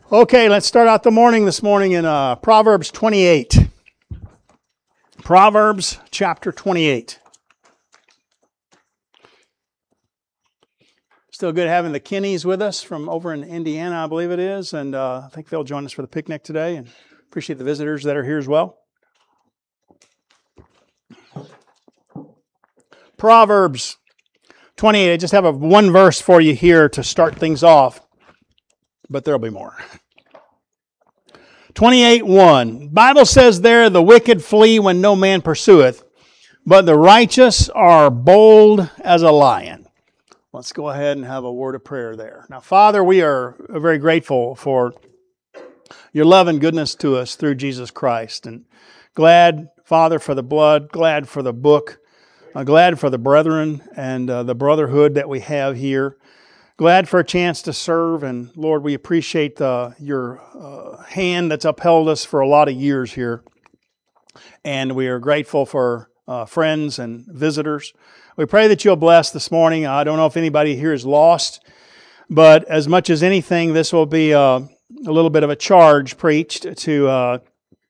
Okay, let's start out the morning this morning in Proverbs 28. Proverbs chapter 28. Still good having the Kinneys with us from over in Indiana, I believe it is, and I think they'll join us for the picnic today, and appreciate the visitors that are here as well. Proverbs 28. I just have one verse for you here to start things off, but there'll be more. 28:1. Bible says there, the wicked flee when no man pursueth, but the righteous are bold as a lion. Let's go ahead and have a word of prayer there. Now, Father, we are very grateful for your love and goodness to us through Jesus Christ. And glad, Father, for the blood, glad for the book, glad for the brethren and the brotherhood that we have here. Glad for a chance to serve, and Lord, we appreciate your hand that's upheld us for a lot of years here. And we are grateful for friends and visitors. We pray that you'll bless this morning. I don't know if anybody here is lost, but as much as anything, this will be a little bit of a charge preached to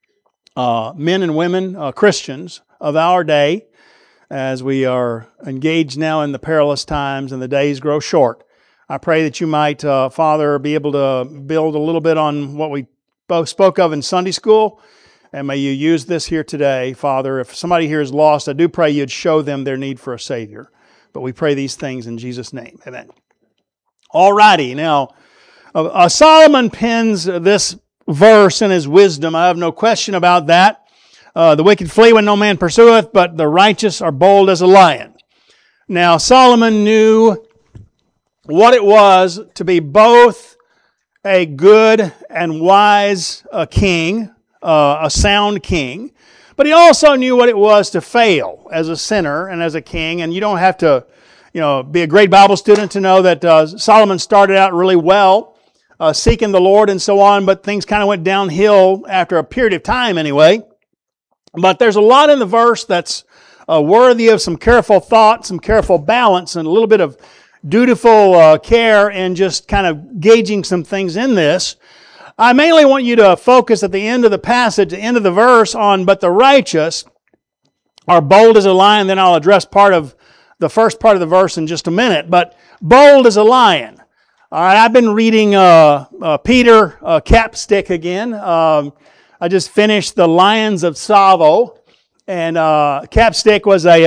men and women, Christians of our day, as we are engaged now in the perilous times and the days grow short. I pray that you might, Father, be able to build a little bit on what we both spoke of in Sunday school, and may you use this here today, Father. If somebody here is lost, I do pray you'd show them their need for a Savior. But we pray these things in Jesus' name. Amen. All righty. Now, Solomon pens this verse in his wisdom. I have no question about that. The wicked flee when no man pursueth, but the righteous are bold as a lion. Now, Solomon knew what it was to be both a good and wise king, a sound king, but he also knew what it was to fail as a sinner and as a king. And you don't have to, be a great Bible student to know that Solomon started out really well, seeking the Lord and so on, but things kind of went downhill after a period of time anyway. But there's a lot in the verse that's worthy of some careful thought, some careful balance, and a little bit of dutiful care and just kind of gauging some things in this. I mainly want you to focus at the end of the passage, the end of the verse on, but the righteous are bold as a lion. Then I'll address part of the first part of the verse in just a minute. But bold as a lion. All right, I've been reading Peter Capstick again. I just finished The Lions of Tsavo. And Capstick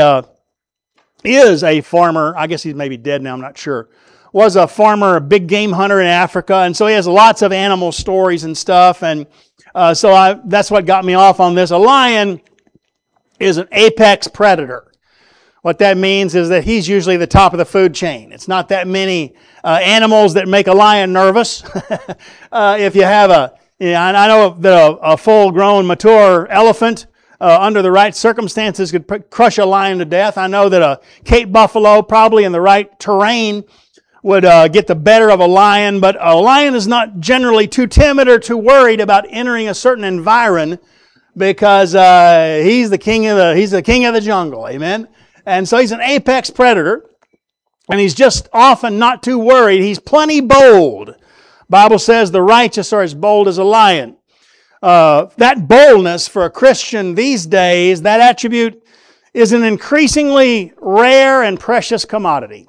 is a farmer. I guess he's maybe dead now, I'm not sure. Was a farmer, a big game hunter in Africa, and so he has lots of animal stories and stuff, and that's what got me off on this. A lion is an apex predator. What that means is that he's usually the top of the food chain. It's not that many animals that make a lion nervous. If you have I know that a full-grown, mature elephant under the right circumstances could crush a lion to death. I know that a Cape buffalo, probably in the right terrain, would get the better of a lion, but a lion is not generally too timid or too worried about entering a certain environment because he's the king of the jungle, amen? And so he's an apex predator, and he's just often not too worried. He's plenty bold. Bible says the righteous are as bold as a lion. That boldness for a Christian these days, that attribute is an increasingly rare and precious commodity.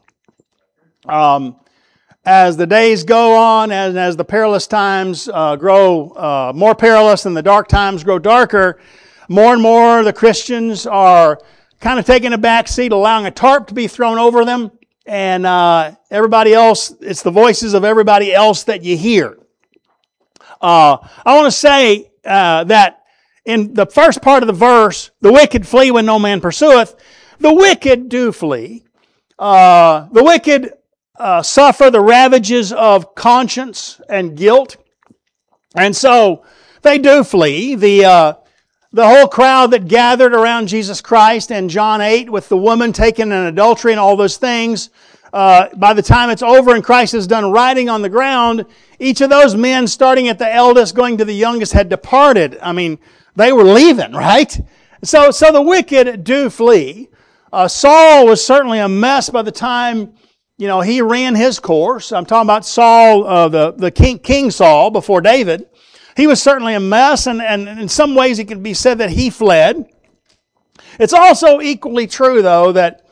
As the days go on and as the perilous times grow more perilous and the dark times grow darker, more and more the Christians are kind of taking a back seat, allowing a tarp to be thrown over them, and everybody else, it's the voices of everybody else that you hear. I want to say that in the first part of the verse, the wicked flee when no man pursueth. The wicked do flee. The wicked suffer the ravages of conscience and guilt, and so they do flee. The whole crowd that gathered around Jesus Christ in John 8 with the woman taken in adultery and all those things, by the time it's over and Christ is done writing on the ground, each of those men, starting at the eldest, going to the youngest, had departed. I mean, they were leaving, right? So the wicked do flee. Saul was certainly a mess by the time, he ran his course. I'm talking about Saul, the King Saul before David. He was certainly a mess, and in some ways it can be said that he fled. It's also equally true, though, that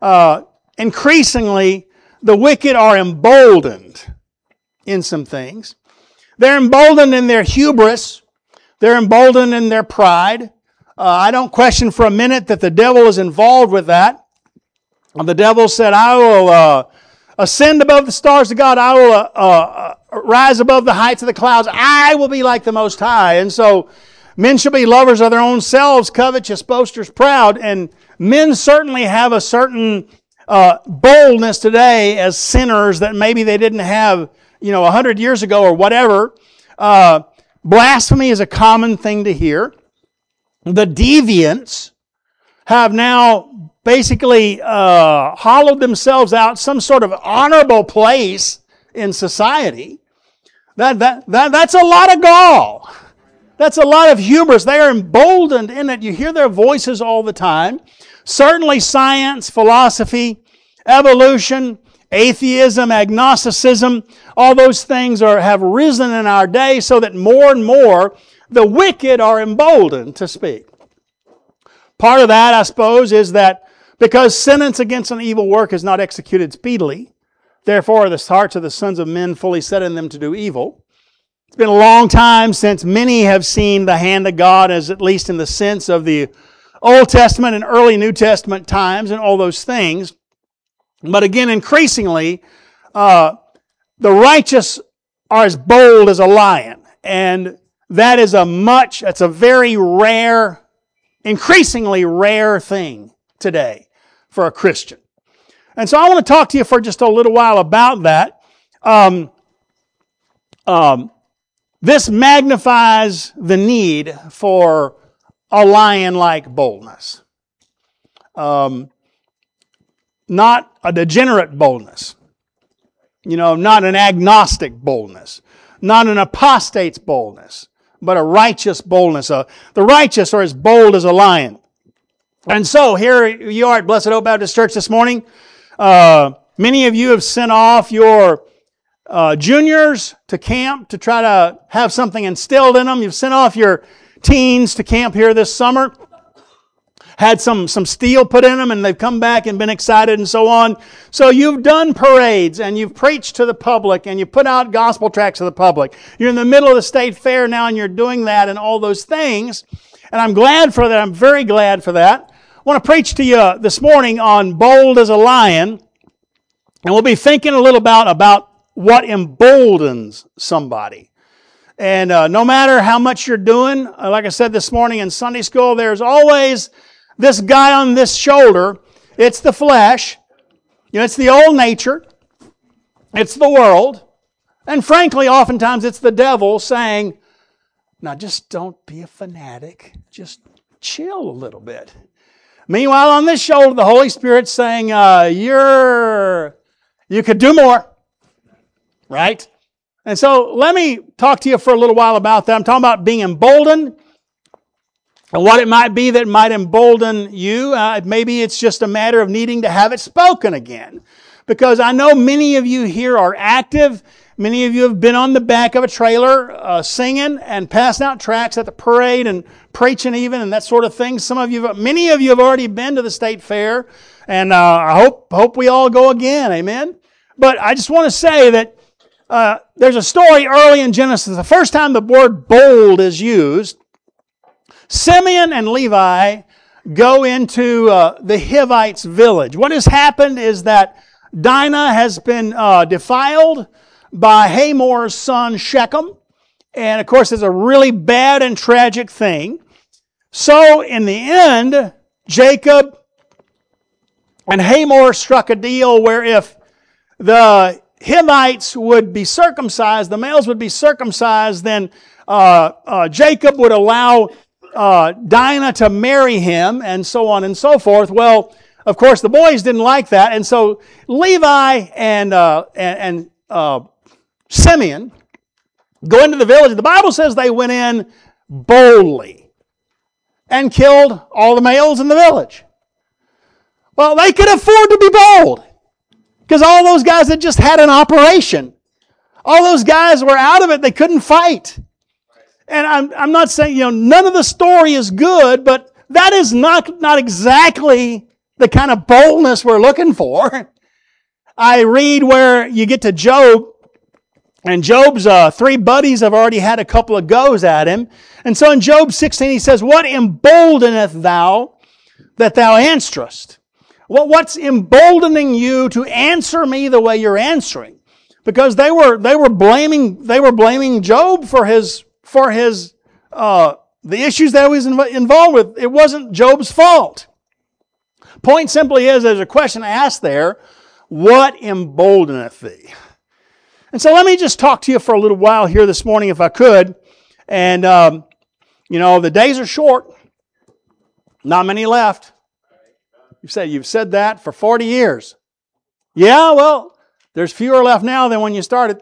increasingly the wicked are emboldened in some things. They're emboldened in their hubris. They're emboldened in their pride. I don't question for a minute that the devil is involved with that. The devil said, I will ascend above the stars of God. I will rise above the heights of the clouds. I will be like the Most High. And so men shall be lovers of their own selves, covetous, boasters, proud. And men certainly have a certain boldness today as sinners that maybe they didn't have 100 years ago or whatever. Blasphemy is a common thing to hear. The deviants have now basically hollowed themselves out some sort of honorable place in society. That's a lot of gall. That's a lot of hubris. They are emboldened in it. You hear their voices all the time. Certainly science, philosophy, evolution, atheism, agnosticism, all those things have risen in our day so that more and more the wicked are emboldened to speak. Part of that, I suppose, is that because sentence against an evil work is not executed speedily, therefore are the hearts of the sons of men fully set in them to do evil. It's been a long time since many have seen the hand of God, as at least in the sense of the Old Testament and early New Testament times and all those things. But again, increasingly, the righteous are as bold as a lion. And that is that's a very rare, increasingly rare thing today for a Christian. And so I want to talk to you for just a little while about that. This magnifies the need for a lion-like boldness. Not a degenerate boldness. Not an agnostic boldness. Not an apostate's boldness. But a righteous boldness. The righteous are as bold as a lion. And so here you are at Blessed Hope Baptist Church this morning. Many of you have sent off your juniors to camp to try to have something instilled in them. You've sent off your teens to camp here this summer. Had some steel put in them, and they've come back and been excited and so on. So you've done parades, and you've preached to the public, and you put out gospel tracts to the public. You're in the middle of the state fair now, and you're doing that and all those things. And I'm glad for that. I'm very glad for that. I want to preach to you this morning on bold as a lion, and we'll be thinking a little about what emboldens somebody. And no matter how much you're doing, like I said this morning in Sunday school, there's always this guy on this shoulder. It's the flesh. It's the old nature. It's the world. And frankly, oftentimes it's the devil saying, now just don't be a fanatic. Just chill a little bit. Meanwhile, on this shoulder, the Holy Spirit's saying, you could do more. Right? And so let me talk to you for a little while about that. I'm talking about being emboldened and what it might be that might embolden you. Maybe it's just a matter of needing to have it spoken again. Because I know many of you here are active. Many of you have been on the back of a trailer singing and passing out tracts at the parade and preaching even and that sort of thing. Many of you have already been to the state fair. And I hope we all go again. Amen? But I just want to say that there's a story early in Genesis. The first time the word bold is used, Simeon and Levi go into the Hivites' village. What has happened is that Dinah has been defiled by Hamor's son Shechem. And of course, it's a really bad and tragic thing. So in the end, Jacob and Hamor struck a deal where if the Hivites would be circumcised, the males would be circumcised, then Jacob would allow Dinah to marry him, and so on and so forth. Well, of course, the boys didn't like that, and so Levi and Simeon go into the village. The Bible says they went in boldly and killed all the males in the village. Well, they could afford to be bold. Because all those guys had just had an operation. All those guys were out of it. They couldn't fight. And I'm not saying, none of the story is good, but that is not exactly the kind of boldness we're looking for. I read where you get to Job, and Job's 3 buddies have already had a couple of goes at him. And so in Job 16, he says, "What emboldeneth thou that thou answerest?" What's emboldening you to answer me the way you're answering? Because they were blaming Job for the issues that he was involved with. It wasn't Job's fault. Point simply is, there's a question asked there, what emboldeneth thee? And so let me just talk to you for a little while here this morning, if I could. And, the days are short. Not many left. You've said that for 40 years. Yeah, well, there's fewer left now than when you started.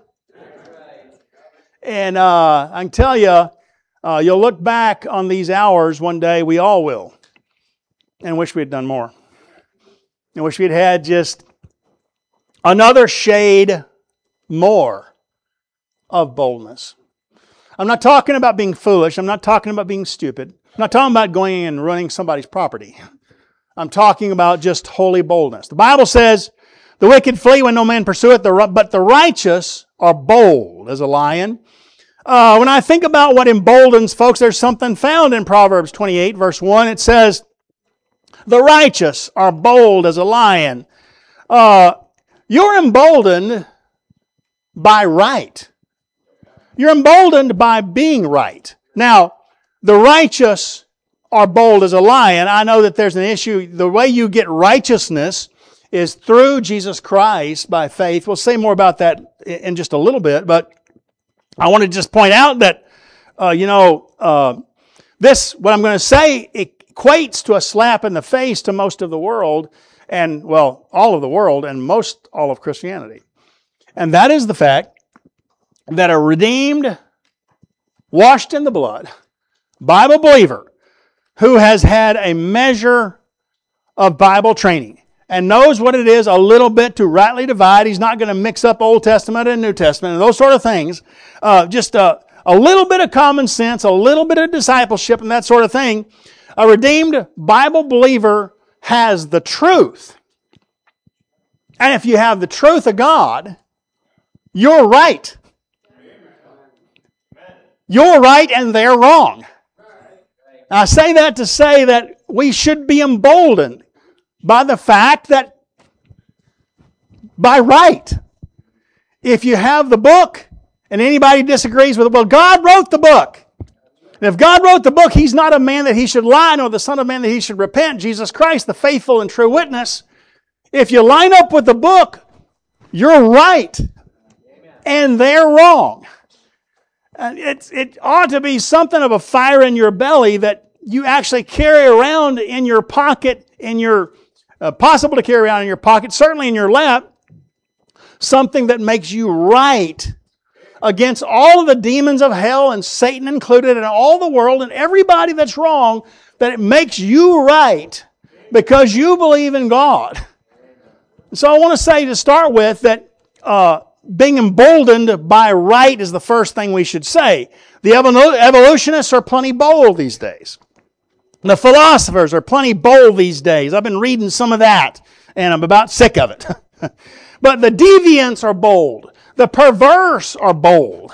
And I can tell you, you'll look back on these hours one day, we all will, and wish we had done more. And wish we'd had just another shade more of boldness. I'm not talking about being foolish. I'm not talking about being stupid. I'm not talking about going and running somebody's property. I'm talking about just holy boldness. The Bible says, "The wicked flee when no man pursueth, but the righteous are bold as a lion." When I think about what emboldens folks, there's something found in Proverbs 28, verse 1. It says, "The righteous are bold as a lion." You're emboldened by right. You're emboldened by being right. Now, the righteous are bold as a lion. I know that there's an issue. The way you get righteousness is through Jesus Christ by faith. We'll say more about that in just a little bit, but I want to just point out that, this, what I'm going to say, equates to a slap in the face to most of the world, and, well, all of the world, and all of Christianity. And that is the fact that a redeemed, washed in the blood, Bible believer who has had a measure of Bible training and knows what it is a little bit to rightly divide. He's not going to mix up Old Testament and New Testament and those sort of things. Just a little bit of common sense, a little bit of discipleship and that sort of thing. A redeemed Bible believer has the truth. And if you have the truth of God, you're right. You're right and they're wrong. I say that to say that we should be emboldened by the fact that by right, if you have the book and anybody disagrees with it, well, God wrote the book. And if God wrote the book, He's not a man that He should lie, nor the Son of Man that He should repent. Jesus Christ, the faithful and true witness. If you line up with the book, you're right and they're wrong. It ought to be something of a fire in your belly that you actually carry around in your pocket, possible to carry around in your pocket, certainly in your lap, something that makes you right against all of the demons of hell and Satan included and all the world and everybody that's wrong, that it makes you right because you believe in God. So I want to say to start with that being emboldened by right is the first thing we should say. The evolutionists are plenty bold these days. The philosophers are plenty bold these days. I've been reading some of that, and I'm about sick of it. But the deviants are bold. The perverse are bold.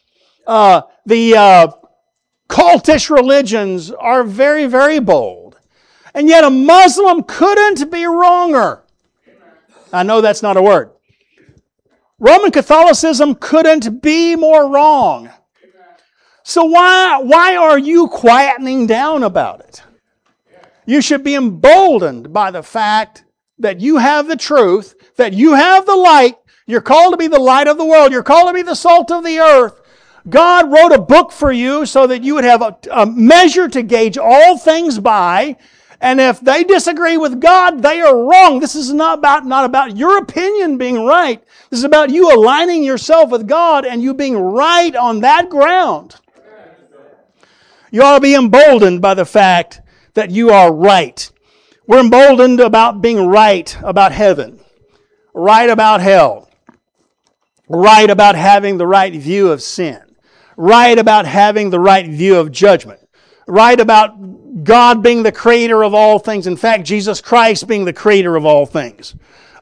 The cultish religions are very, very bold. And yet a Muslim couldn't be wronger. I know that's not a word. Roman Catholicism couldn't be more wrong. So why are you quietening down about it? You should be emboldened by the fact that you have the truth, that you have the light. You're called to be the light of the world. You're called to be the salt of the earth. God wrote a book for you so that you would have a measure to gauge all things by. And if they disagree with God, they are wrong. This is not about your opinion being right. This is about you aligning yourself with God and you being right on that ground. You ought to be emboldened by the fact that you are right. We're emboldened about being right about heaven. right about hell, right about having the right view of sin, right about having the right view of judgment, right about God being the creator of all things. In fact, Jesus Christ being the creator of all things.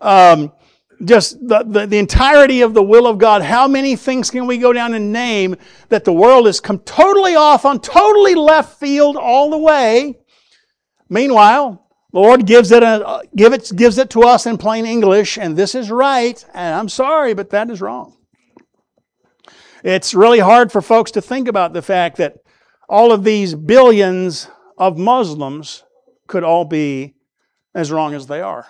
Just the entirety of the will of God. How many things can we go down and name that the world has come totally off on, totally left field all the way? Meanwhile, the Lord gives it to us in plain English, and this is right, and I'm sorry, but that is wrong. It's really hard for folks to think about the fact that all of these billions of Muslims could all be as wrong as they are.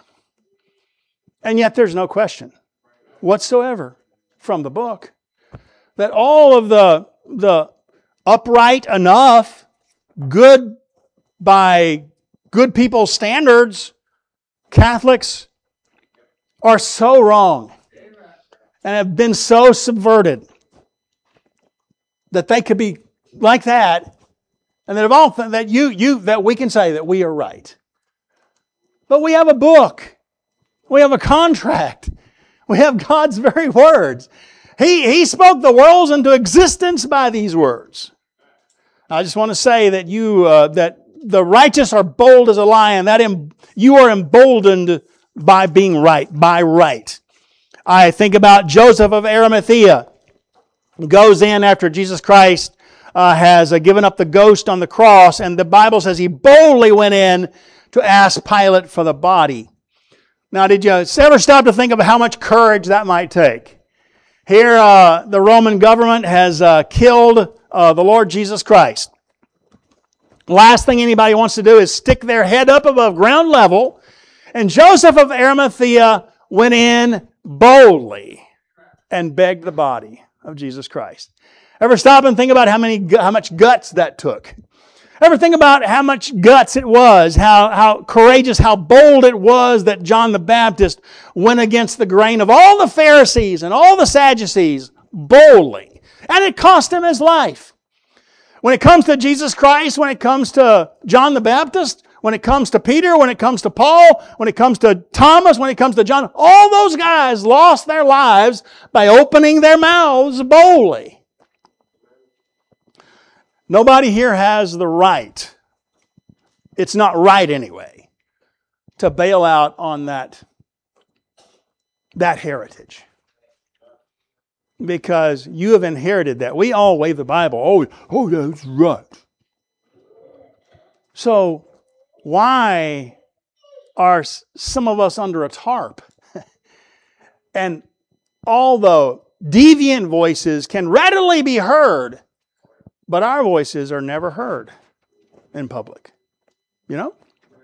And yet there's no question whatsoever from the book that all of the upright enough, good by good people's standards, Catholics are so wrong and have been so subverted that they could be like that, and that we can say that we are right. But we have a book. We have a contract. We have God's very words. He spoke the worlds into existence by these words. I just want to say that that the righteous are bold as a lion. That you are emboldened by being right, by right. I think about Joseph of Arimathea. He goes in after Jesus Christ has given up the ghost on the cross, and the Bible says he boldly went in to ask Pilate for the body. Now, did you ever stop to think of how much courage that might take? Here, the Roman government has killed the Lord Jesus Christ. Last thing anybody wants to do is stick their head up above ground level, and Joseph of Arimathea went in boldly and begged the body of Jesus Christ. Ever stop and think about how much guts that took? Ever think about how much guts it was, how courageous, how bold it was that John the Baptist went against the grain of all the Pharisees and all the Sadducees boldly. And it cost him his life. When it comes to Jesus Christ, when it comes to John the Baptist, when it comes to Peter, when it comes to Paul, when it comes to Thomas, when it comes to John, all those guys lost their lives by opening their mouths boldly. Nobody here has the right, it's not right anyway, to bail out on that heritage. Because you have inherited that. We all wave the Bible. Oh, that's right. So, why are some of us under a tarp? And although deviant voices can readily be heard, but our voices are never heard in public. You know?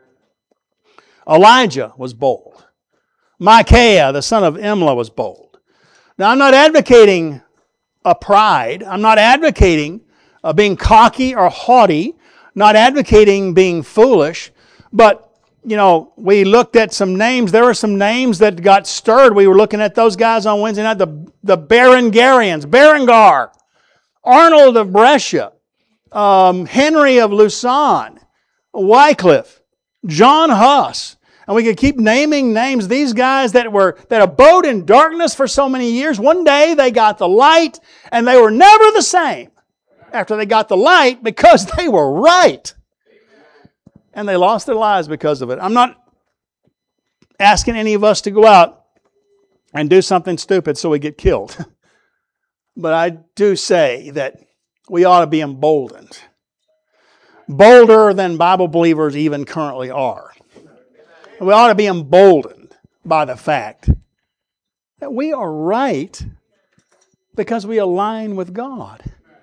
Elijah was bold. Micaiah, the son of Imlah, was bold. Now, I'm not advocating a pride. I'm not advocating being cocky or haughty. Not advocating being foolish. But, we looked at some names. There were some names that got stirred. We were looking at those guys on Wednesday night. The Berengarians. Berengar. Arnold of Brescia, Henry of Lausanne, Wycliffe, John Huss, and we could keep naming names. These guys that abode in darkness for so many years, one day they got the light, and they were never the same after they got the light because they were right. And they lost their lives because of it. I'm not asking any of us to go out and do something stupid so we get killed. But I do say that we ought to be emboldened. Bolder than Bible believers even currently are. We ought to be emboldened by the fact that we are right because we align with God.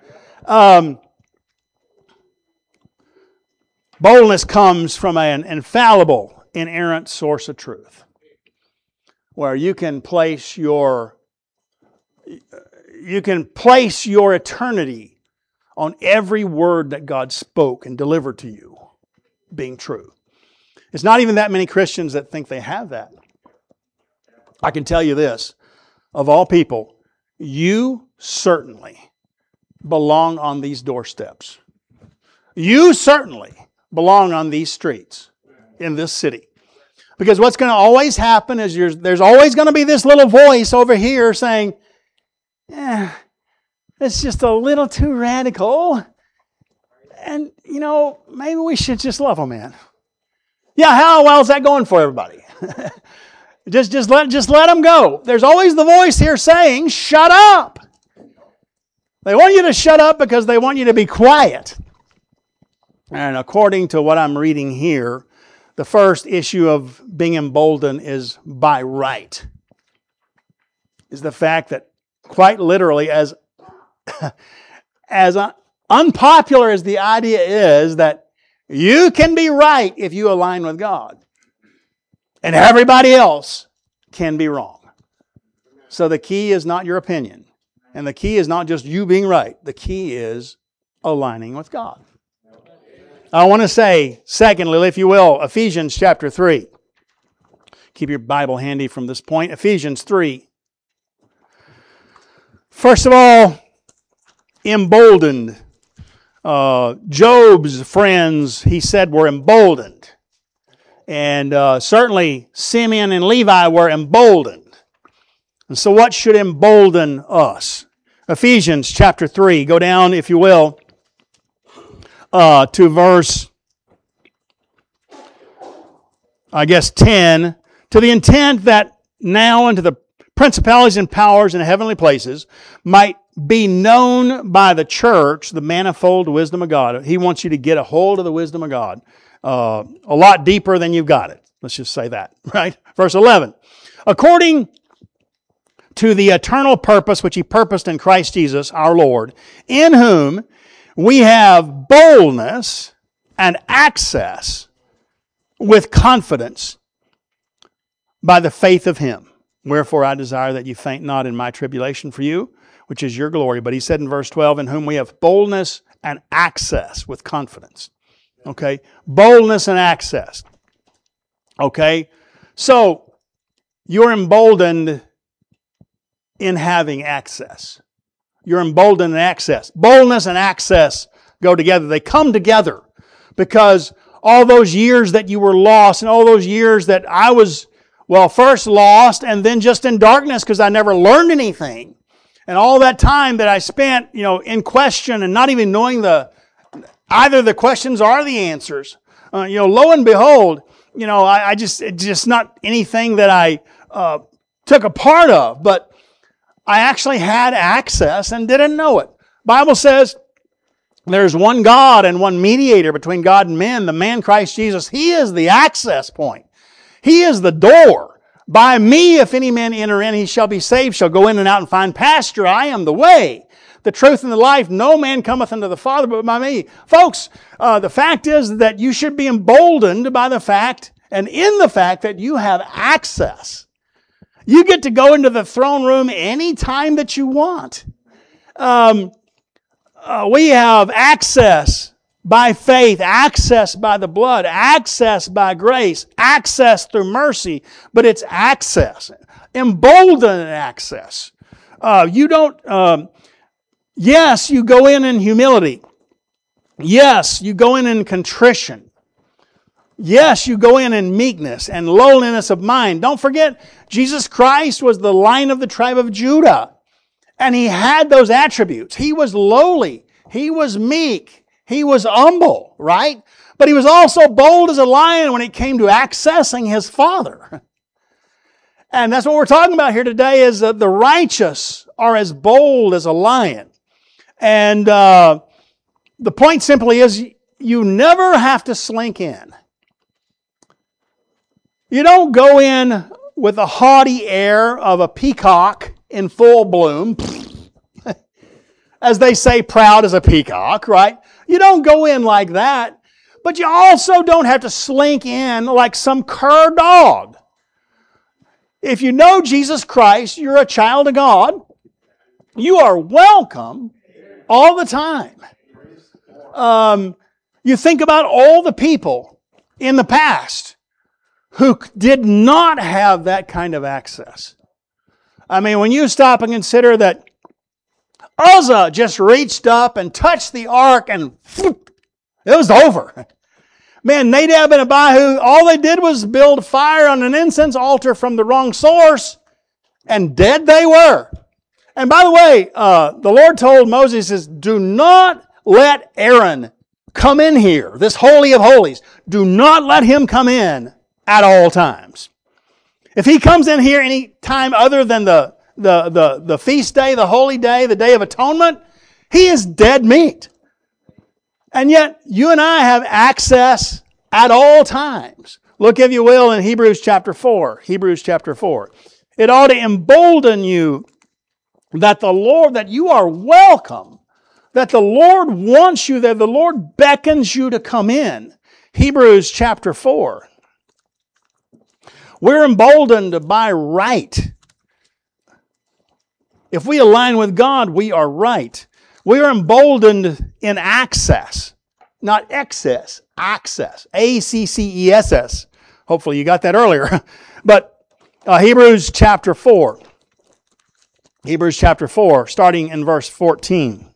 Boldness comes from an infallible, inerrant source of truth, where you can place your eternity on every word that God spoke and delivered to you being true. It's not even that many Christians that think they have that. I can tell you this, of all people, you certainly belong on these doorsteps. You certainly belong on these streets in this city. Because what's going to always happen is there's always going to be this little voice over here saying, it's just a little too radical. And, maybe we should just love them, man. Yeah, how well is that going for everybody? just let them go. There's always the voice here saying, shut up. They want you to shut up because they want you to be quiet. And according to what I'm reading here, the first issue of being emboldened is by right. Is the fact that quite literally, as unpopular as the idea is, that you can be right if you align with God. And everybody else can be wrong. So the key is not your opinion. And the key is not just you being right. The key is aligning with God. I want to say, secondly, if you will, Ephesians chapter 3. Keep your Bible handy from this point. Ephesians 3. First of all, emboldened. Job's friends, he said, were emboldened. And certainly Simeon and Levi were emboldened. And so what should embolden us? Ephesians chapter 3. Go down, if you will, to verse, 10. To the intent that now unto the principalities and powers in heavenly places might be known by the church the manifold wisdom of God. He wants you to get a hold of the wisdom of God a lot deeper than you've got it. Let's just say that, right? Verse 11. According to the eternal purpose which He purposed in Christ Jesus our Lord, in whom we have boldness and access with confidence by the faith of Him. Wherefore I desire that you faint not in my tribulation for you, which is your glory. But he said in verse 12, in whom we have boldness and access with confidence. Okay? Boldness and access. Okay? So, you're emboldened in having access. You're emboldened in access. Boldness and access go together. They come together because all those years that you were lost and all those years that I was, first lost and then just in darkness because I never learned anything. And all that time that I spent, in question and not even knowing either the questions or the answers. Lo and behold, it's just not anything that I took a part of, but I actually had access and didn't know it. Bible says there's one God and one mediator between God and men, the man Christ Jesus. He is the access point. He is the door. By me, if any man enter in, he shall be saved, shall go in and out and find pasture. I am the way, the truth, and the life. No man cometh unto the Father but by me. Folks, the fact is that you should be emboldened by the fact, and in the fact that you have access. You get to go into the throne room any time that you want. We have access by faith, access by the blood, access by grace, access through mercy, but it's access. Emboldened access. Yes, you go in humility. Yes, you go in contrition. Yes, you go in meekness and lowliness of mind. Don't forget, Jesus Christ was the Lion of the tribe of Judah. And He had those attributes. He was lowly. He was meek. He was humble, right? But He was also bold as a lion when it came to accessing His Father. And that's what we're talking about here today is that the righteous are as bold as a lion. And the point simply is you never have to slink in. You don't go in with a haughty air of a peacock in full bloom. As they say, proud as a peacock, right? You don't go in like that. But you also don't have to slink in like some cur dog. If you know Jesus Christ, you're a child of God. You are welcome all the time. You think about all the people in the past who did not have that kind of access. I mean, when you stop and consider that Uzzah just reached up and touched the ark and it was over. Man, Nadab and Abihu, all they did was build fire on an incense altar from the wrong source, and dead they were. And by the way, the Lord told Moses, says, do not let Aaron come in here, this Holy of Holies. Do not let him come in at all times. If he comes in here any time other than the feast day, the holy day, the Day of Atonement, he is dead meat. And yet, you and I have access at all times. Look, if you will, in Hebrews chapter 4. Hebrews chapter 4. It ought to embolden you that that you are welcome, that the Lord wants you there, the Lord beckons you to come in. Hebrews chapter 4. We're emboldened by right. If we align with God, we are right. We are emboldened in access, not excess, access. A-C-C-E-S-S. Hopefully you got that earlier. But Hebrews chapter 4. Hebrews chapter 4, starting in verse 14.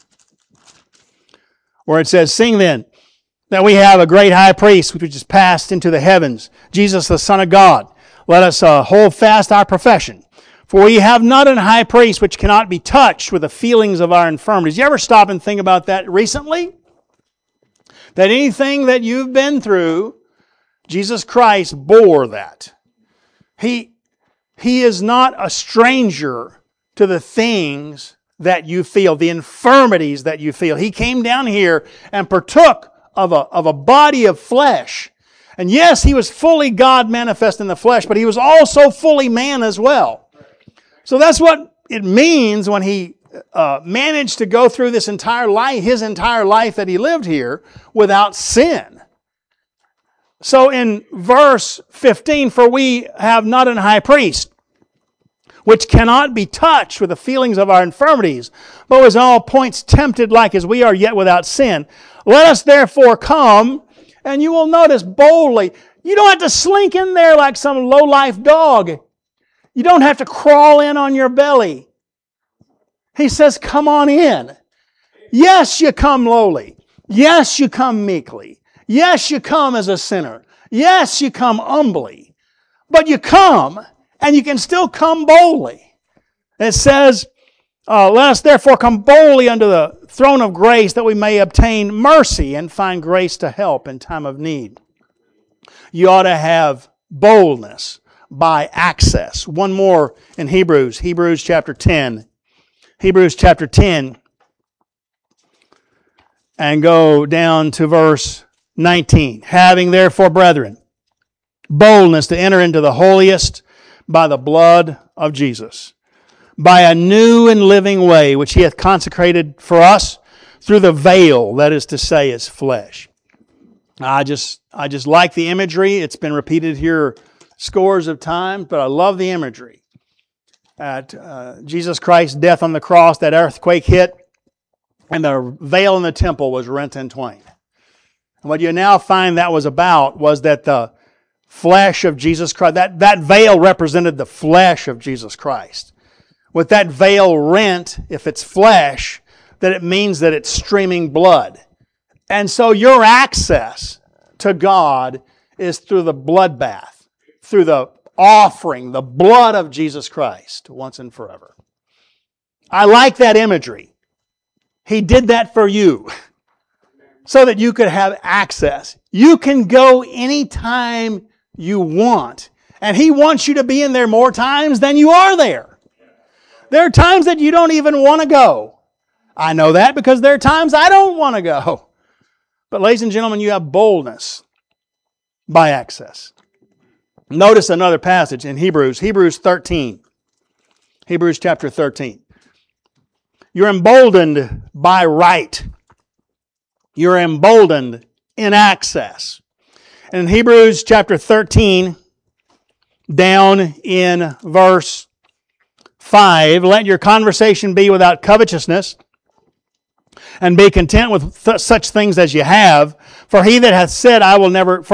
Where it says, "Sing then, that we have a great high priest which is passed into the heavens, Jesus the Son of God. Let us hold fast our profession. For we have not an high priest which cannot be touched with the feelings of our infirmities." You ever stop and think about that recently? That anything that you've been through, Jesus Christ bore that. He is not a stranger to the things that you feel, the infirmities that you feel. He came down here and partook of a body of flesh. And yes, He was fully God manifest in the flesh, but He was also fully man as well. So that's what it means when He managed to go through this entire life, His entire life that He lived here, without sin. So in verse 15, "For we have not an high priest, which cannot be touched with the feelings of our infirmities, but was in all points tempted like as we are, yet without sin. Let us therefore come," and you will notice boldly. You don't have to slink in there like some low-life dog. You don't have to crawl in on your belly. He says, come on in. Yes, you come lowly. Yes, you come meekly. Yes, you come as a sinner. Yes, you come humbly. But you come, and you can still come boldly. It says, "Let us therefore come boldly unto the throne of grace, that we may obtain mercy and find grace to help in time of need." You ought to have boldness by access. One more in Hebrews. Hebrews chapter 10. Hebrews chapter 10. And go down to verse 19. "Having therefore, brethren, boldness to enter into the holiest by the blood of Jesus, by a new and living way, which He hath consecrated for us through the veil, that is to say, His flesh." I just like the imagery. It's been repeated here scores of times, but I love the imagery. At Jesus Christ's death on the cross, that earthquake hit, and the veil in the temple was rent in twain. And what you now find that was about was that the flesh of Jesus Christ, that veil represented the flesh of Jesus Christ. With that veil rent, if it's flesh, that it means that it's streaming blood. And so your access to God is through the blood bath, through the offering, the blood of Jesus Christ, once and forever. I like that imagery. He did that for you, so that you could have access. You can go anytime you want. And He wants you to be in there more times than you are there. There are times that you don't even want to go. I know that because there are times I don't want to go. But ladies and gentlemen, you have boldness by access. Notice another passage in Hebrews 13. Hebrews chapter 13. You're emboldened by right. You're emboldened in access. In Hebrews chapter 13, down in verse 5, "Let your conversation be without covetousness, and be content with such things as you have. For he that hath said, I will never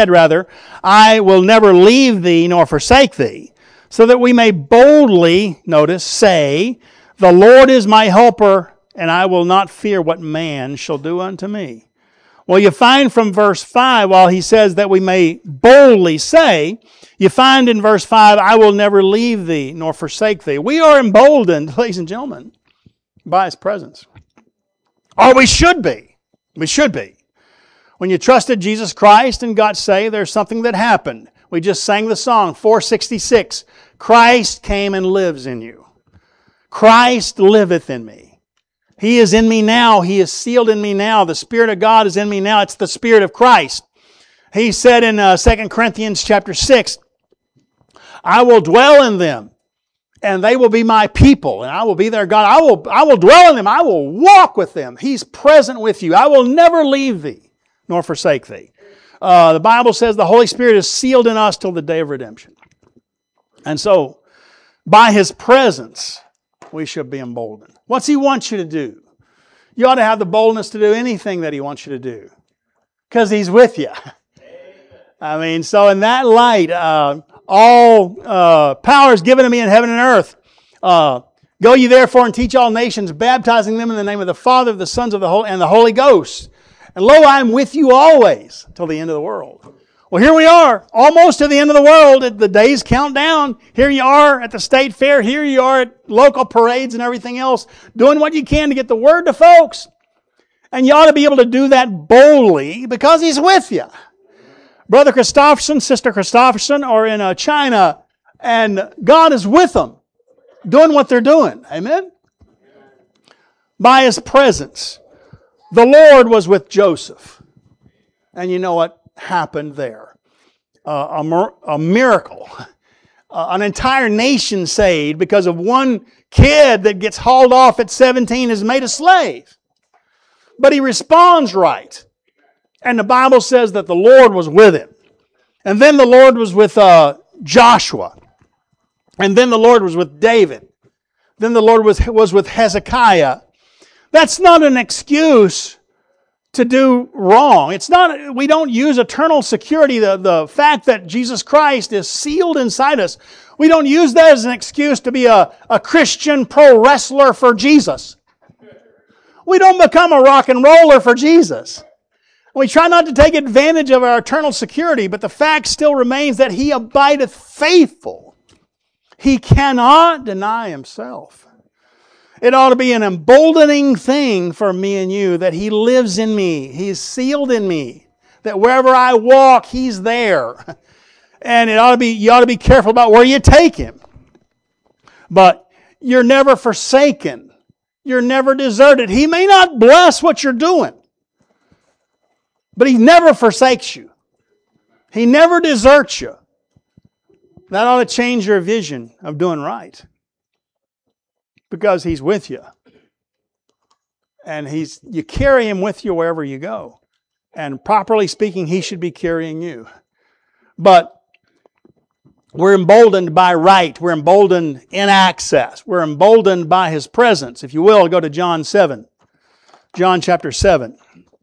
leave thee nor forsake thee, so that we may boldly," notice, "say, the Lord is my helper, and I will not fear what man shall do unto me." Well, you find from verse 5, while he says that we may boldly say, you find in verse 5, I will never leave thee nor forsake thee. We are emboldened, ladies and gentlemen, by His presence. Or we should be. We should be. When you trusted Jesus Christ and got saved, there's something that happened. We just sang the song, 466. Christ came and lives in you. Christ liveth in me. He is in me now. He is sealed in me now. The Spirit of God is in me now. It's the Spirit of Christ. He said in 2 Corinthians chapter 6, I will dwell in them, and they will be my people, and I will be their God. I will dwell in them. I will walk with them. He's present with you. I will never leave thee, nor forsake thee. The Bible says the Holy Spirit is sealed in us till the day of redemption. And so, by His presence, we should be emboldened. What's He want you to do? You ought to have the boldness to do anything that He wants you to do. Because He's with you. I mean, so in that light, all power is given to me in heaven and earth. Go ye therefore and teach all nations, baptizing them in the name of the Father, the Sons, of the Holy Ghost. And lo, I am with you always till the end of the world. Well, here we are, almost to the end of the world. The days count down. Here you are at the state fair. Here you are at local parades and everything else, doing what you can to get the word to folks. And you ought to be able to do that boldly because He's with you. Brother Christofferson, Sister Christofferson are in China, and God is with them, doing what they're doing. Amen? By His presence. The Lord was with Joseph. And you know what happened there? A miracle. An entire nation saved because of one kid that gets hauled off at 17 is made a slave. But he responds right. And the Bible says that the Lord was with him. And then the Lord was with Joshua. And then the Lord was with David. Then the Lord was with Hezekiah. That's not an excuse to do wrong. It's not. We don't use eternal security, the fact that Jesus Christ is sealed inside us. We don't use that as an excuse to be a Christian pro wrestler for Jesus. We don't become a rock and roller for Jesus. We try not to take advantage of our eternal security, but the fact still remains that He abideth faithful. He cannot deny Himself. It ought to be an emboldening thing for me and you that He lives in me. He's sealed in me. That wherever I walk, He's there. And you ought to be careful about where you take Him. But you're never forsaken. You're never deserted. He may not bless what you're doing, but He never forsakes you. He never deserts you. That ought to change your vision of doing right. Because He's with you. And you carry Him with you wherever you go. And properly speaking, He should be carrying you. But we're emboldened by right. We're emboldened in access. We're emboldened by His presence. If you will, go to John 7. John chapter 7.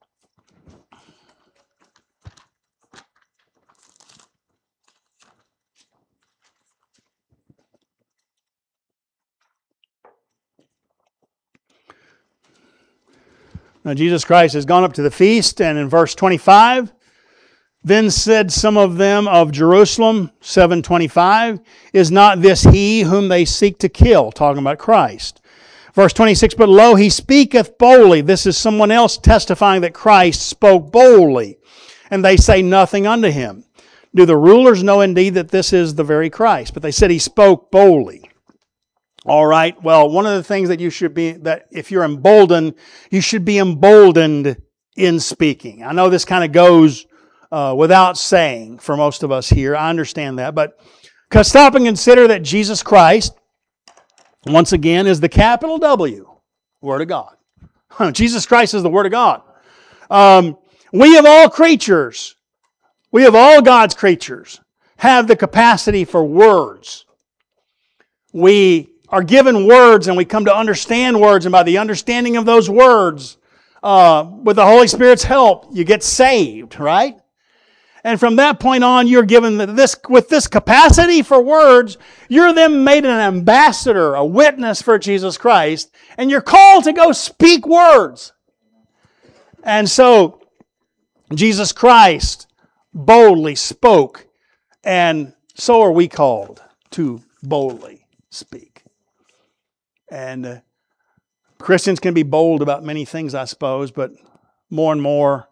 Now Jesus Christ has gone up to the feast, and in verse 25, then said some of them of Jerusalem, 7:25, is not this He whom they seek to kill? Talking about Christ. Verse 26, but lo, He speaketh boldly. This is someone else testifying that Christ spoke boldly. And they say nothing unto Him. Do the rulers know indeed that this is the very Christ? But they said He spoke boldly. All right, well, one of the things that you should be, that if you're emboldened, you should be emboldened in speaking. I know this kind of goes without saying for most of us here. I understand that. But stop and consider that Jesus Christ, once again, is the capital W, Word of God. Jesus Christ is the Word of God. We of all creatures, we of all God's creatures, have the capacity for words. We are given words and we come to understand words, and by the understanding of those words, with the Holy Spirit's help, you get saved, right? And from that point on, you're given with this capacity for words, you're then made an ambassador, a witness for Jesus Christ, and you're called to go speak words. And so, Jesus Christ boldly spoke, and so are we called to boldly speak. And Christians can be bold about many things, I suppose, but more and more,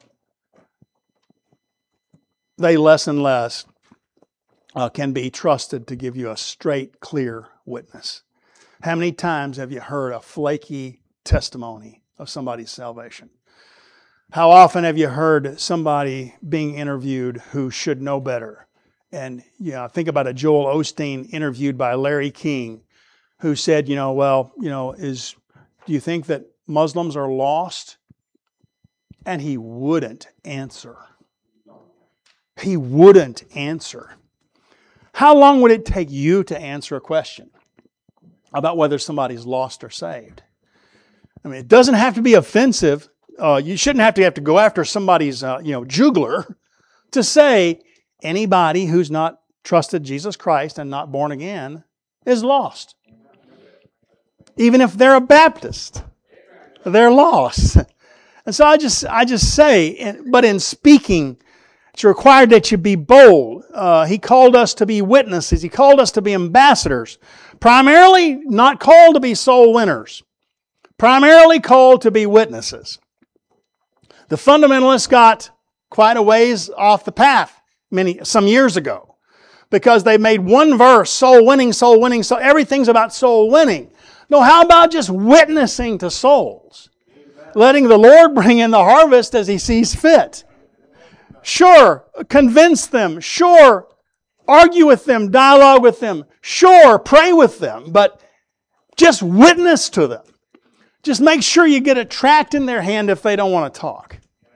they less and less can be trusted to give you a straight, clear witness. How many times have you heard a flaky testimony of somebody's salvation? How often have you heard somebody being interviewed who should know better? And think about a Joel Osteen interviewed by Larry King, who said, do you think that Muslims are lost? And he wouldn't answer. He wouldn't answer. How long would it take you to answer a question about whether somebody's lost or saved? I mean, it doesn't have to be offensive. You shouldn't have to go after somebody's, jugular to say anybody who's not trusted Jesus Christ and not born again is lost. Even if they're a Baptist, they're lost. And so I just say, but in speaking, it's required that you be bold. He called us to be witnesses. He called us to be ambassadors. Primarily not called to be soul winners. Primarily called to be witnesses. The fundamentalists got quite a ways off the path some years ago because they made one verse, soul winning, so everything's about soul winning. No, how about just witnessing to souls? Letting the Lord bring in the harvest as He sees fit. Sure, convince them. Sure, argue with them, dialogue with them. Sure, pray with them, but just witness to them. Just make sure you get a tract in their hand if they don't want to talk.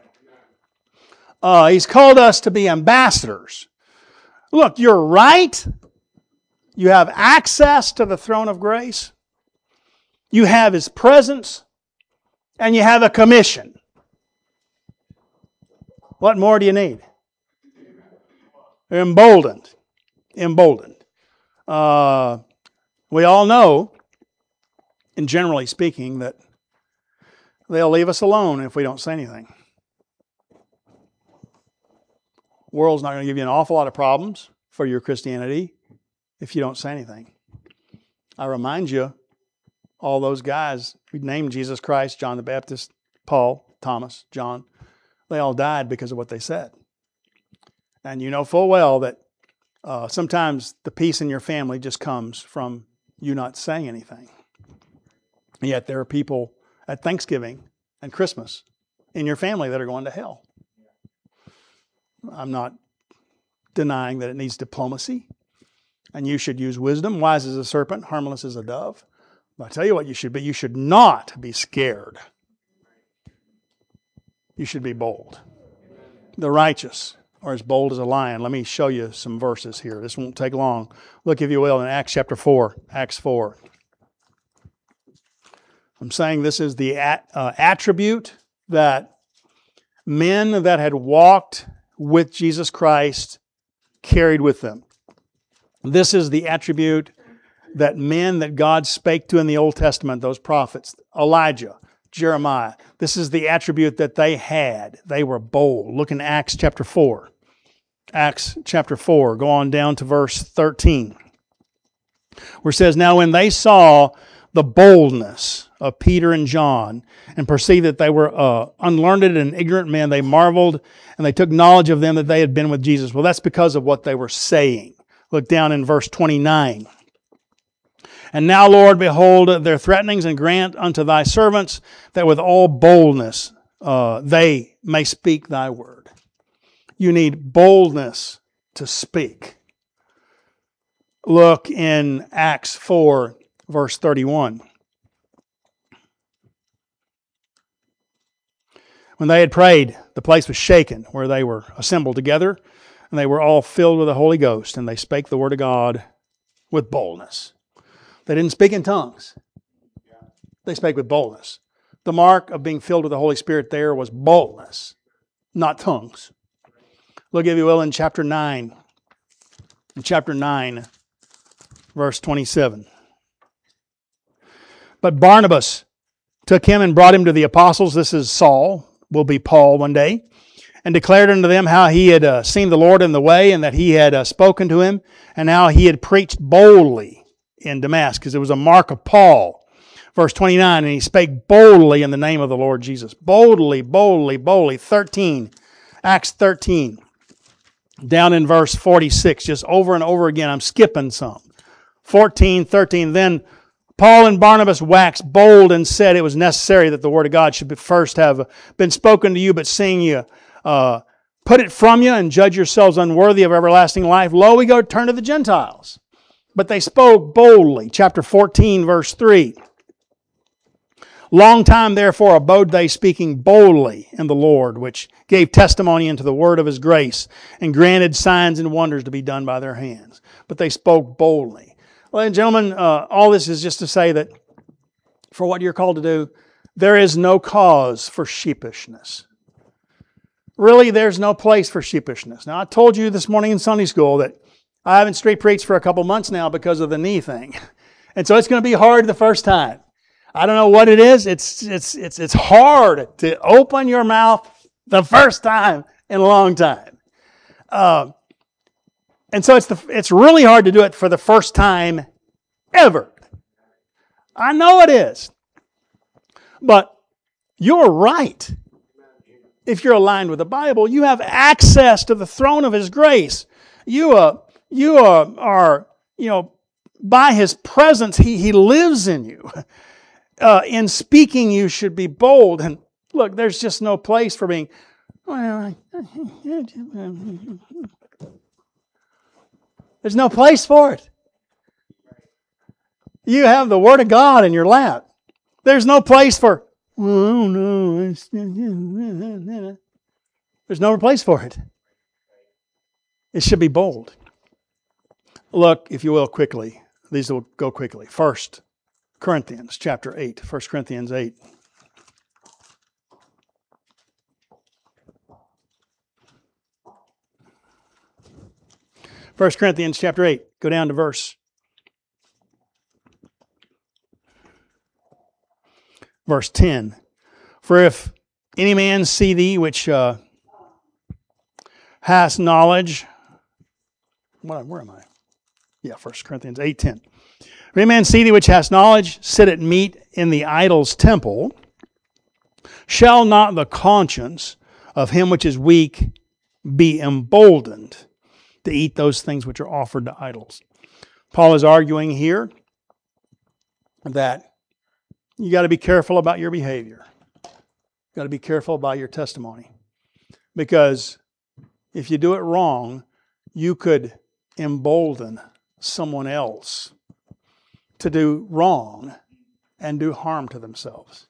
He's called us to be ambassadors. Look, you're right. You have access to the throne of grace. You have His presence. And you have a commission. What more do you need? Emboldened. Emboldened. We all know, and generally speaking, that they'll leave us alone if we don't say anything. The world's not going to give you an awful lot of problems for your Christianity if you don't say anything. I remind you, all those guys who named Jesus Christ, John the Baptist, Paul, Thomas, John, they all died because of what they said. And you know full well that sometimes the peace in your family just comes from you not saying anything. And yet there are people at Thanksgiving and Christmas in your family that are going to hell. I'm not denying that it needs diplomacy. And you should use wisdom, wise as a serpent, harmless as a dove. But I tell you what you should be. You should not be scared. You should be bold. The righteous are as bold as a lion. Let me show you some verses here. This won't take long. Look, if you will, in Acts chapter 4. Acts 4. I'm saying this is the attribute that men that had walked with Jesus Christ carried with them. This is the attribute that men that God spake to in the Old Testament, those prophets, Elijah, Jeremiah, this is the attribute that they had. They were bold. Look in Acts chapter 4. Acts chapter 4, go on down to verse 13, where it says, Now when they saw the boldness of Peter and John and perceived that they were unlearned and ignorant men, they marveled and they took knowledge of them that they had been with Jesus. Well, that's because of what they were saying. Look down in verse 29. And now, Lord, behold their threatenings, and grant unto thy servants that with all boldness they may speak thy word. You need boldness to speak. Look in Acts 4, verse 31. When they had prayed, the place was shaken where they were assembled together, and they were all filled with the Holy Ghost, and they spake the word of God with boldness. They didn't speak in tongues. They spake with boldness. The mark of being filled with the Holy Spirit there was boldness, not tongues. Look, if you will, in chapter 9. In chapter 9, verse 27. But Barnabas took him and brought him to the apostles. This is Saul, will be Paul one day. and declared unto them how he had seen the Lord in the way, and that he had spoken to him, and how he had preached boldly in Damascus. It was a mark of Paul. Verse 29, and he spake boldly in the name of the Lord Jesus. Boldly, boldly, boldly. 13, Acts 13. Down in verse 46, just over and over again. I'm skipping some. 14, 13. Then Paul and Barnabas waxed bold and said it was necessary that the word of God should first have been spoken to you, but seeing you put it from you and judge yourselves unworthy of everlasting life, lo, we go turn to the Gentiles. But they spoke boldly. Chapter 14, verse 3. Long time, therefore, abode they speaking boldly in the Lord, which gave testimony unto the word of His grace, and granted signs and wonders to be done by their hands. But they spoke boldly. Ladies and gentlemen, all this is just to say that for what you're called to do, there is no cause for sheepishness. Really, there's no place for sheepishness. Now, I told you this morning in Sunday school that I haven't street preached for a couple months now because of the knee thing. And so it's going to be hard the first time. I don't know what it is. It's hard to open your mouth the first time in a long time. And so it's really hard to do it for the first time ever. I know it is. But you're right. If you're aligned with the Bible, you have access to the throne of His grace. You are by His presence, He lives in you. In speaking, you should be bold. And look, there's just no place for being, there's no place for it. You have the Word of God in your lap. There's no place for, oh no. There's no place for it. It should be bold. Look, if you will, quickly. These will go quickly. First, Corinthians chapter 8. 1 Corinthians 8. First Corinthians chapter 8. Go down to verse 10. For if any man see thee which hast knowledge. Where am I? Yeah, 1 Corinthians 8:10. If any man see thee which hast knowledge, sit at meat in the idol's temple, shall not the conscience of him which is weak be emboldened to eat those things which are offered to idols? Paul is arguing here that you got to be careful about your behavior. You got to be careful about your testimony. Because if you do it wrong, you could embolden someone else to do wrong and do harm to themselves.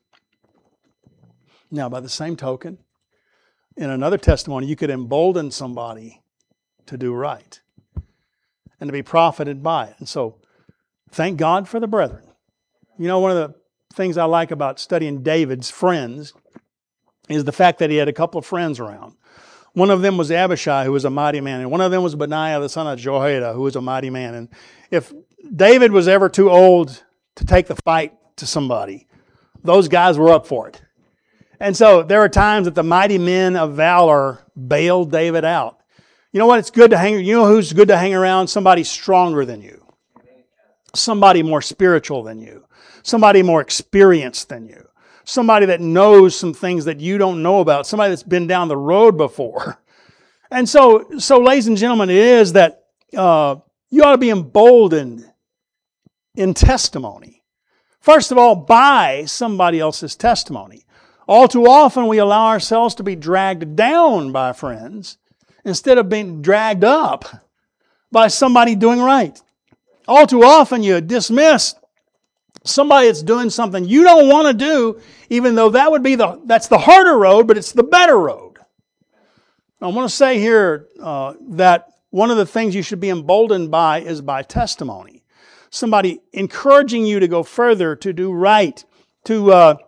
Now, by the same token, in another testimony, you could embolden somebody to do right and to be profited by it. And so, thank God for the brethren. You know, one of the things I like about studying David's friends is the fact that he had a couple of friends around. One of them was Abishai, who was a mighty man, and one of them was Benaiah, the son of Jehoiada, who was a mighty man. And if David was ever too old to take the fight to somebody, those guys were up for it. And so there were times that the mighty men of valor bailed David out. You know what? It's good to hang. You know who's good to hang around? Somebody stronger than you. Somebody more spiritual than you. Somebody more experienced than you. Somebody that knows some things that you don't know about. Somebody that's been down the road before. And so ladies and gentlemen, it is that you ought to be emboldened in testimony. First of all, by somebody else's testimony. All too often we allow ourselves to be dragged down by friends instead of being dragged up by somebody doing right. All too often you dismiss somebody that's doing something you don't want to do, even though that's the harder road, but it's the better road. I want to say here that one of the things you should be emboldened by is by testimony. Somebody encouraging you to go further, to do right, to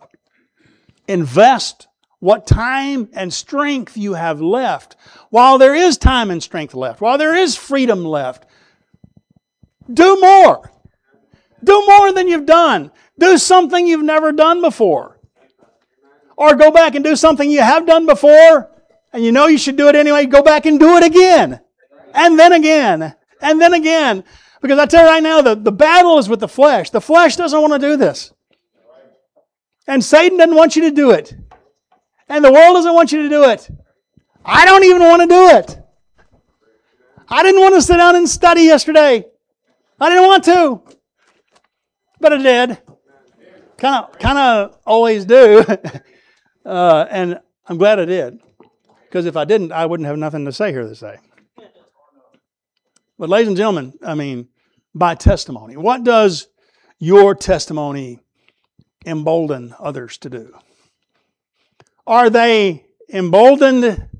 invest what time and strength you have left. While there is time and strength left, while there is freedom left, do more. Do more than you've done. Do something you've never done before. Or go back and do something you have done before and you know you should do it anyway, go back and do it again. And then again. And then again. Because I tell you right now, the battle is with the flesh. The flesh doesn't want to do this. And Satan doesn't want you to do it. And the world doesn't want you to do it. I don't even want to do it. I didn't want to sit down and study yesterday. I didn't want to. But I did. Kind of always do. And I'm glad I did. Because if I didn't, I wouldn't have nothing to say here this day. But ladies and gentlemen, I mean, by testimony. What does your testimony embolden others to do? Are they emboldened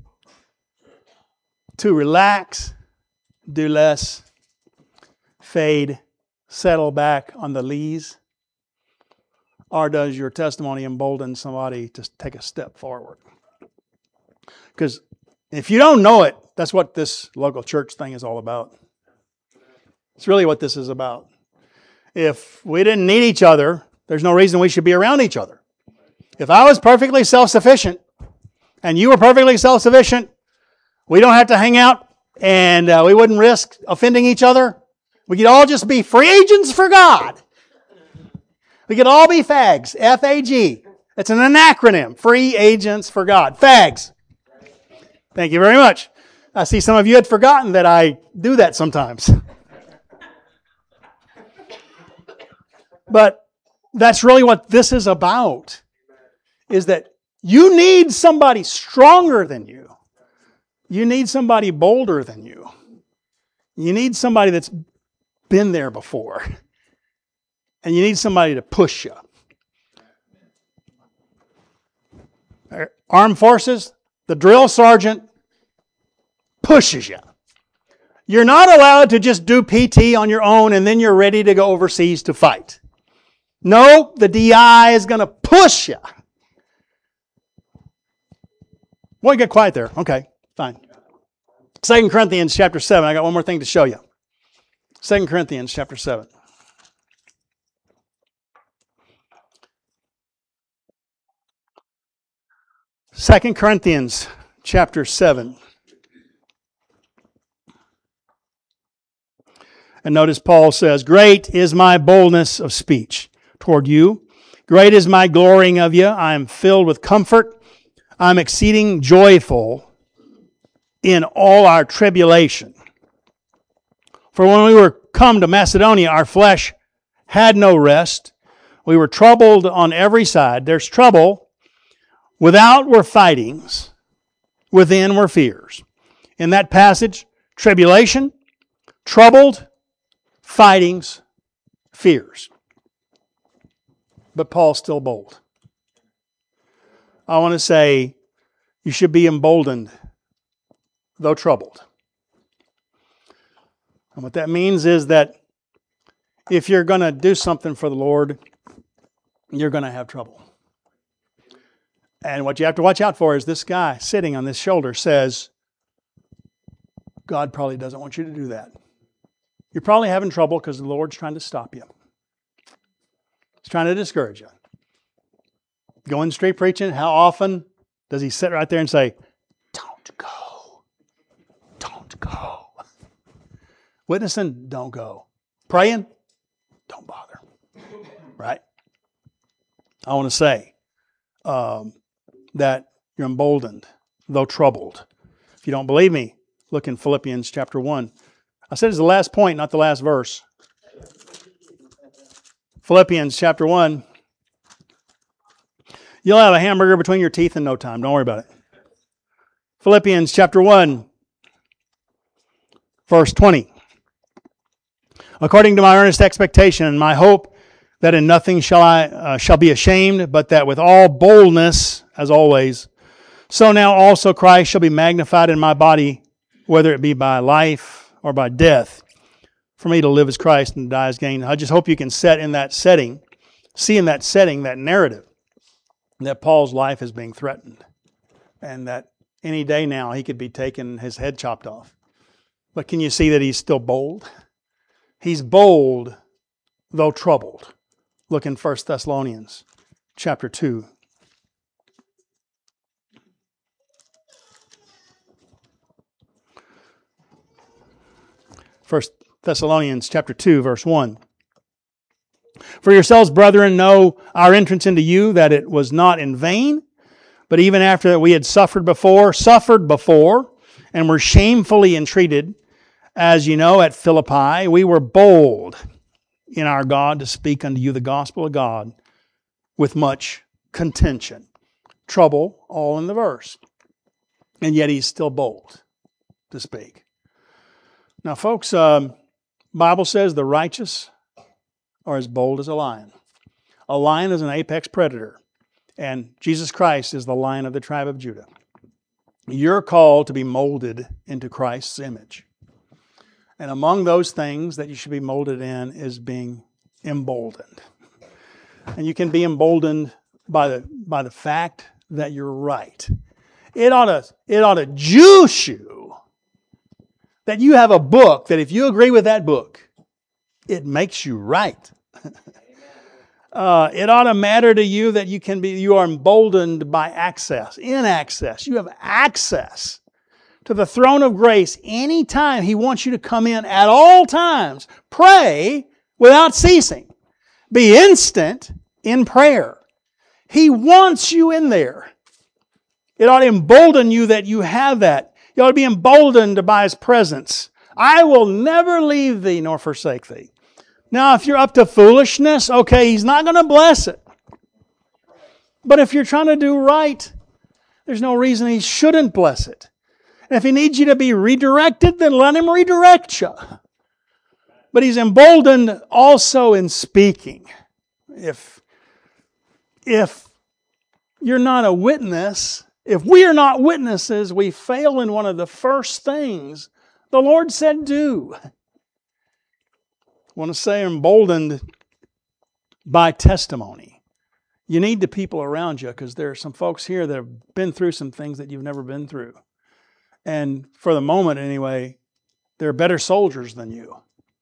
to relax, do less, fade, settle back on the lees? Or does your testimony embolden somebody to take a step forward? Because if you don't know it, that's what this local church thing is all about. It's really what this is about. If we didn't need each other, there's no reason we should be around each other. If I was perfectly self-sufficient and you were perfectly self-sufficient, we don't have to hang out and we wouldn't risk offending each other. We could all just be free agents for God. We could all be fags, F-A-G. It's an acronym, Free Agents for God. Fags. Thank you very much. I see some of you had forgotten that I do that sometimes. But that's really what this is about, is that you need somebody stronger than you. You need somebody bolder than you. You need somebody that's been there before. And you need somebody to push you. Armed forces, the drill sergeant pushes you. You're not allowed to just do PT on your own and then you're ready to go overseas to fight. No, the DI is going to push you. Boy, get quiet there. Okay, fine. 2 Corinthians chapter 7. I got one more thing to show you. 2 Corinthians chapter 7. Second Corinthians chapter 7. And notice Paul says, "Great is my boldness of speech toward you. Great is my glorying of you. I am filled with comfort. I am exceeding joyful in all our tribulation. For when we were come to Macedonia, our flesh had no rest. We were troubled on every side." There's trouble. Without were fightings. Within were fears. In that passage, tribulation, troubled, fightings, fears. But Paul's still bold. I want to say you should be emboldened, though troubled. And what that means is that if you're going to do something for the Lord, you're going to have trouble. And what you have to watch out for is this guy sitting on this shoulder says, God probably doesn't want you to do that. You're probably having trouble because the Lord's trying to stop you. He's trying to discourage you. Going street preaching, how often does he sit right there and say, don't go. Don't go. Witnessing, don't go. Praying, don't bother. Right? I want to say that you're emboldened, though troubled. If you don't believe me, look in Philippians chapter 1. I said it's the last point, not the last verse. Philippians chapter 1. You'll have a hamburger between your teeth in no time. Don't worry about it. Philippians chapter 1, verse 20. "According to my earnest expectation and my hope that in nothing shall be ashamed, but that with all boldness, as always, so now also Christ shall be magnified in my body, whether it be by life or by death. For me to live is Christ and to die is gain." I just hope you can see in that setting, that narrative, that Paul's life is being threatened. And that any day now he could be taken, his head chopped off. But can you see that he's still bold? He's bold, though troubled. Look in 1 Thessalonians chapter 2. 1 Thessalonians chapter 2, verse 1. For yourselves, brethren, know our entrance into you, that it was not in vain, but even after that we had suffered before, and were shamefully entreated, as you know, at Philippi, we were bold in our God to speak unto you the gospel of God with much contention. Trouble, all in the verse. And yet he's still bold to speak. Now, folks, Bible says the righteous are as bold as a lion. A lion is an apex predator, and Jesus Christ is the Lion of the tribe of Judah. You're called to be molded into Christ's image. And among those things that you should be molded in is being emboldened. And you can be emboldened by the fact that you're right. It ought to juice you that you have a book that if you agree with that book, it makes you right. It ought to matter to you that you are emboldened by access. In access. You have access to the throne of grace anytime He wants you to come in at all times. Pray without ceasing. Be instant in prayer. He wants you in there. It ought to embolden you that you have that. You ought to be emboldened by His presence. I will never leave thee nor forsake thee. Now, if you're up to foolishness, okay, He's not going to bless it. But if you're trying to do right, there's no reason He shouldn't bless it. And if He needs you to be redirected, then let Him redirect you. But He's emboldened also in speaking. If you're not a witness, if we are not witnesses, we fail in one of the first things the Lord said do. I want to say emboldened by testimony. You need the people around you because there are some folks here that have been through some things that you've never been through. And for the moment anyway, they're better soldiers than you.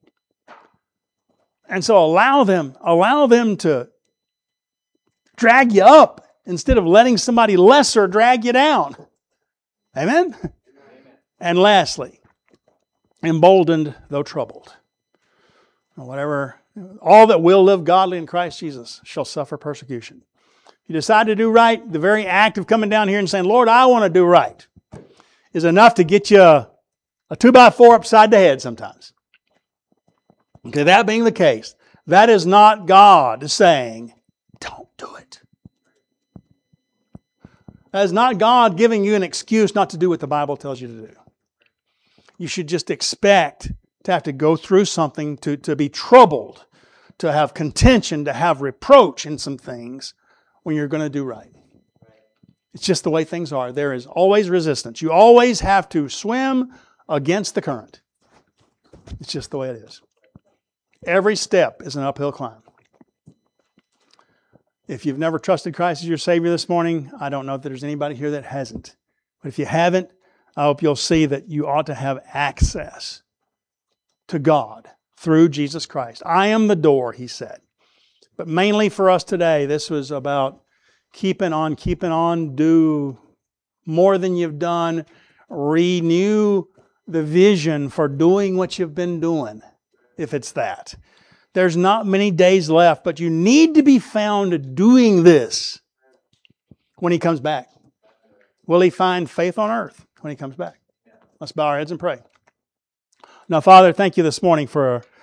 And so allow them to drag you up instead of letting somebody lesser drag you down. Amen? And lastly, emboldened though troubled. All that will live godly in Christ Jesus shall suffer persecution. You decide to do right, the very act of coming down here and saying, Lord, I want to do right, is enough to get you a 2x4 upside the head sometimes. Okay, that being the case, that is not God saying, don't do it. That is not God giving you an excuse not to do what the Bible tells you to do. You should just expect to have to go through something, to be troubled, to have contention, to have reproach in some things when you're going to do right. It's just the way things are. There is always resistance. You always have to swim against the current. It's just the way it is. Every step is an uphill climb. If you've never trusted Christ as your Savior this morning, I don't know if there's anybody here that hasn't. But if you haven't, I hope you'll see that you ought to have access to God through Jesus Christ. I am the door, He said. But mainly for us today, this was about keeping on, do more than you've done, renew the vision for doing what you've been doing, if it's that. There's not many days left, but you need to be found doing this when He comes back. Will He find faith on earth when He comes back? Let's bow our heads and pray. Now, Father, thank You this morning for